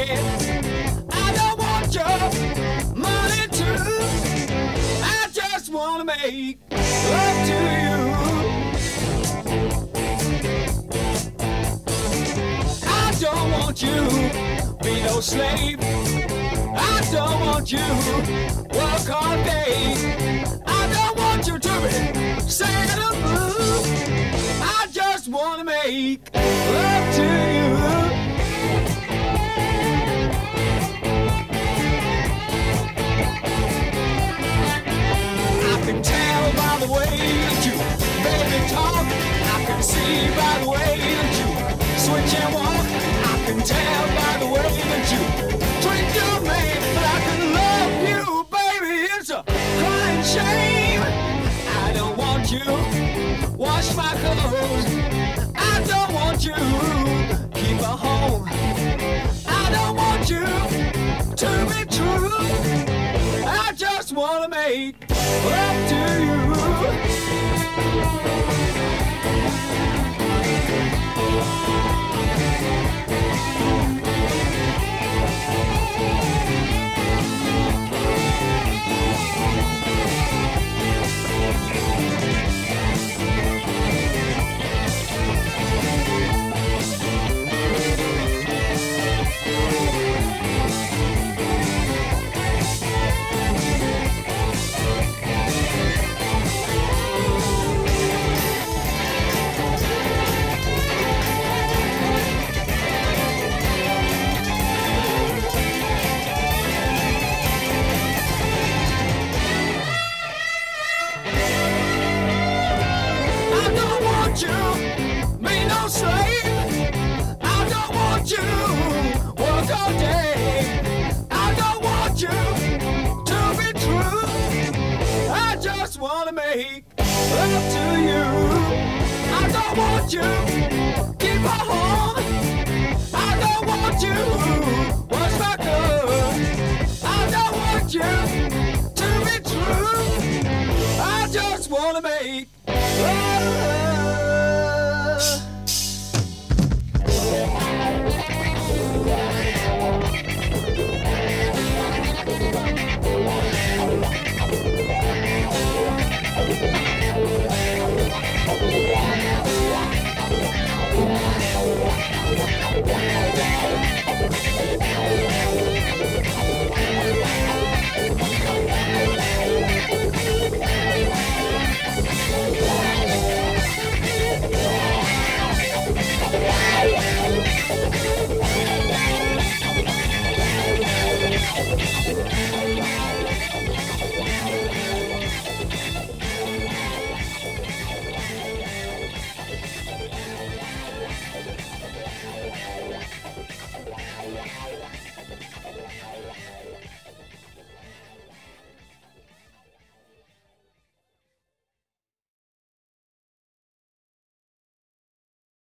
day. I don't want your money too. I just wanna make love to you. I don't want you be no slave. I don't want you work all day. I don't want you to be sad or blue. I just wanna make love to you. I can tell by the way that you baby talk. I can see by the way that you switch and walk. I can tell by the way that you treat your man. But I can love you, baby, it's a crying shame. I don't want you wash my clothes. I don't want you keep a home. I don't want you to be true. I just wanna make love to you. Make love to you. I don't want you keep a home. I don't want you